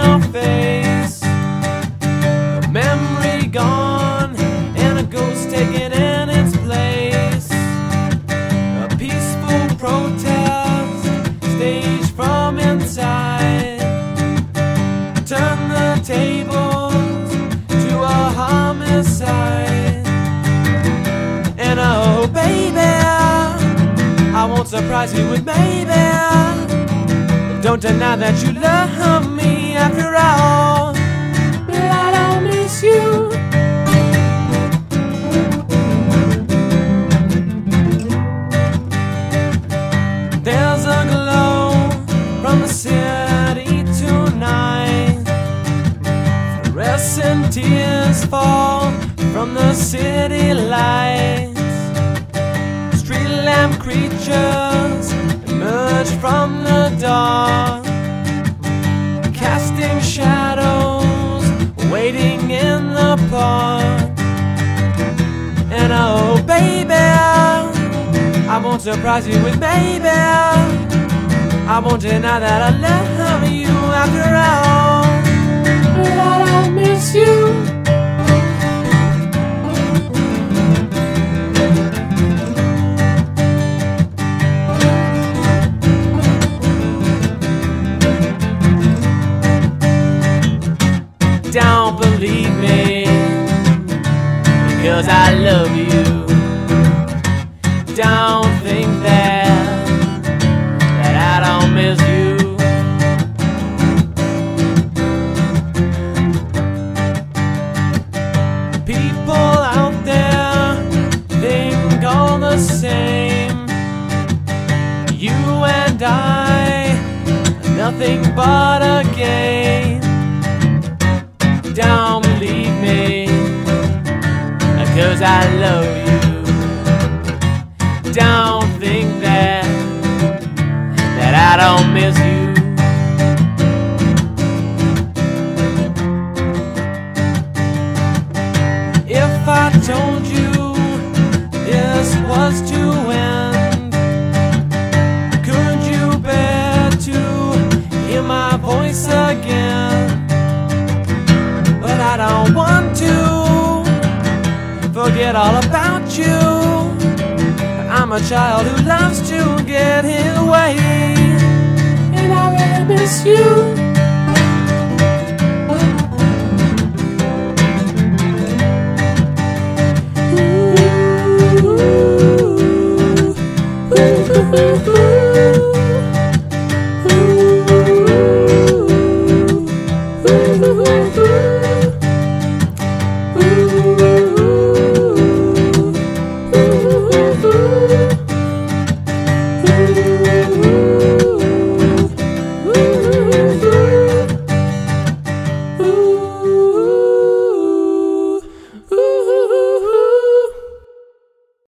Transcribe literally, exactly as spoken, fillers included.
your face. A memory gone and a ghost taken in its place. A peaceful protest staged from inside. Turn the tables to a homicide. And oh baby, I won't surprise you with maybe. Don't deny that you love me after all, but I don't miss you. There's a glow from the city tonight. Fluorescent tears fall from the city lights. Street lamp creatures emerge from the dark, casting shadows, waiting in the park. And oh baby, I won't surprise you with maybe. I won't deny that I love you after all, but I don't miss you. Don't believe me, because I love you. Don't think that, that I don't miss you. People out there think all the same. You and I are nothing but a game. Don't believe me, cause I love you. Don't think that, that I don't miss you. If I told you this was to end, could you bear to hear my voice again? But I don't want to forget all about you. I'm a child who loves to get his way, and I really miss you. Ooh, ooh, ooh, ooh.